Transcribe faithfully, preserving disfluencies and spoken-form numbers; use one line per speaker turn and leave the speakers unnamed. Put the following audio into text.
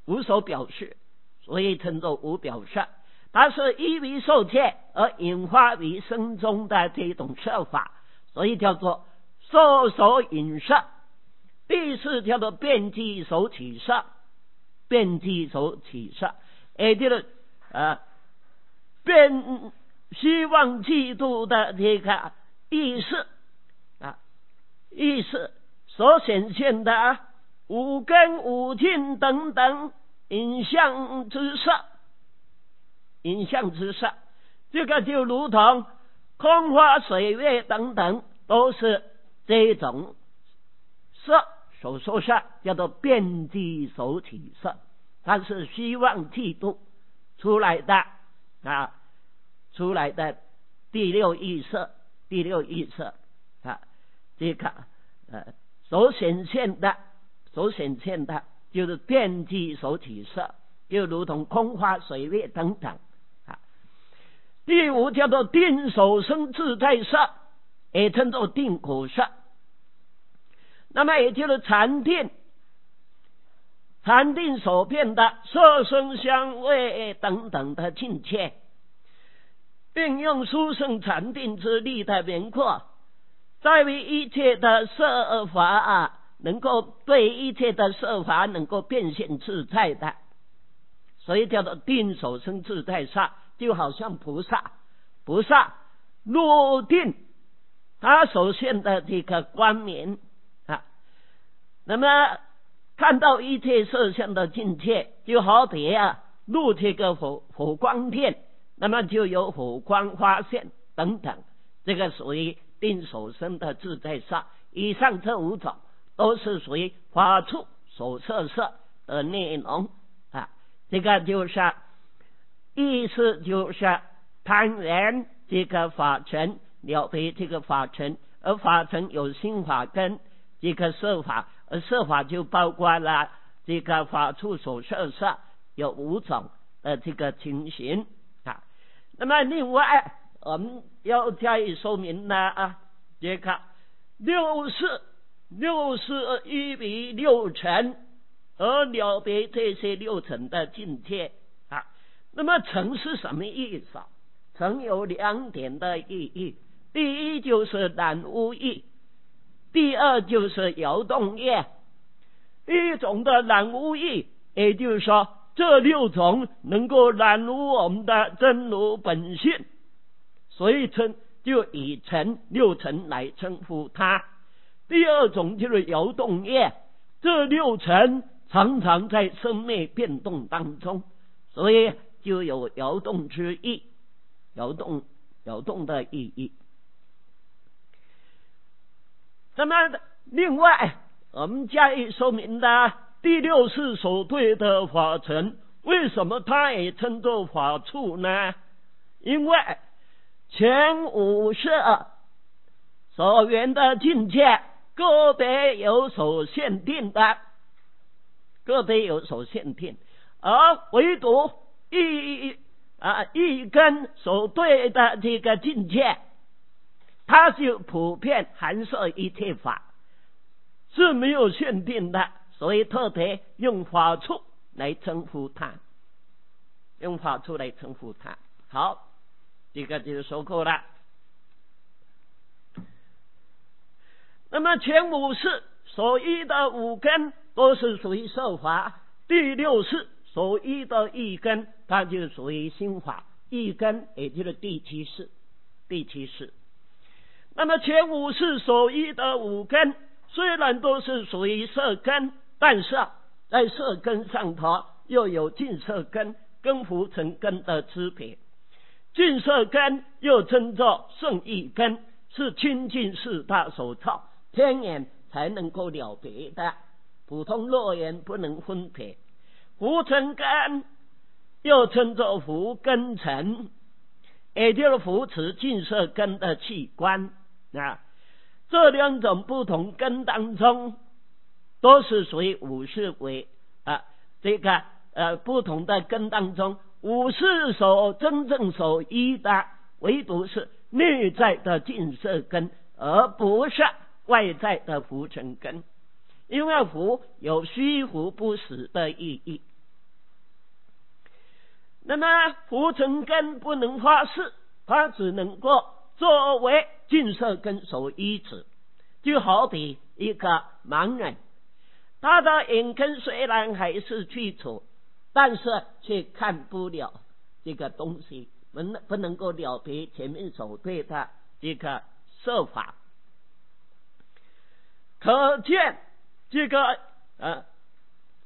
无所表示，所以称作无表色。它是依于受切而引发于生中的这种色法，所以叫做受所引色。第四叫做遍计所起色，遍计所起色，也就是呃遍希望嫉妒的这个意识啊，意识所显现的五根五境等等影像之色，影像之色，这个就如同空花水月等等，都是这种色所说色，叫做遍计所起色，它是希望嫉妒出来的啊，出来的第六意色，第六意色啊，这个呃所显现的，所显现的就是遍计所起色，就如同空花水月等等啊。第五叫做定所生自在色，也称作定果色。那么也就是禅定，禅定所变的色声香味等等的境界，运用殊胜禅定之力的明阔，在于一切的色法啊，能够对一切的色法能够变现自在的，所以叫做定所生自在色。就好像菩萨，菩萨入定，他所现的这个光明啊，那么看到一切色相的境界，就好比啊入这个火火光殿，那么就有火光发现等等，这个属于定所生的自在色。以上这五种都是属于法处所摄色的内容啊，这个就是意思就是攀缘这个法尘，了别这个法尘，而法尘有心法跟这个色法，而色法就包括了这个法处所摄色，有五种的这个情形啊。那么另外我们要加以说明呢啊，这个六识，六识依于六尘而了别这些六尘的境界啊。那么尘是什么意思啊？尘有两点的意义，第一就是染污意，第二就是摇动业。一种的染污意，也就是说这六种能够染污我们的真如本性，所以称就以尘六尘来称呼它。第二种就是摇动业，这六尘常常在生灭变动当中，所以就有摇动之意，摇动摇动的意义。那么另外我们加以说明的第六识所对的法尘，为什么它也称作法处呢？因为前五识所缘的境界个别有所限定的，个别有所限定，而唯独一啊一根所对的这个境界，它就普遍含摄一切法，是没有限定的，所以特别用法处来称呼它，用法处来称呼它。好，这个就说过了。那么前五识所依的五根都是属于色法，第六识所依的一根，它就属于心法，一根也就是第七识，第七识。那么前五识所依的五根虽然都是属于色根，但是在色根上头又有净色根跟浮尘根的区别。净色根又称作圣意根，是清净四大所造，天眼才能够了别的，普通肉眼不能分别。浮尘根又称作浮根尘，也就是扶持净色根的器官啊。这两种不同根当中，都是属于五识为啊这个呃不同的根当中，五识所真正所依的，唯独是内在的净色根，而不是外在的浮尘根。因为浮有虚浮不实的意义那么胡成根不能发誓，他只能够作为进色跟守医子，就好比一个盲人，他的眼根虽然还是去除，但是却看不了这个东西，不能不能够了别前面所对的这个设法。可见这个呃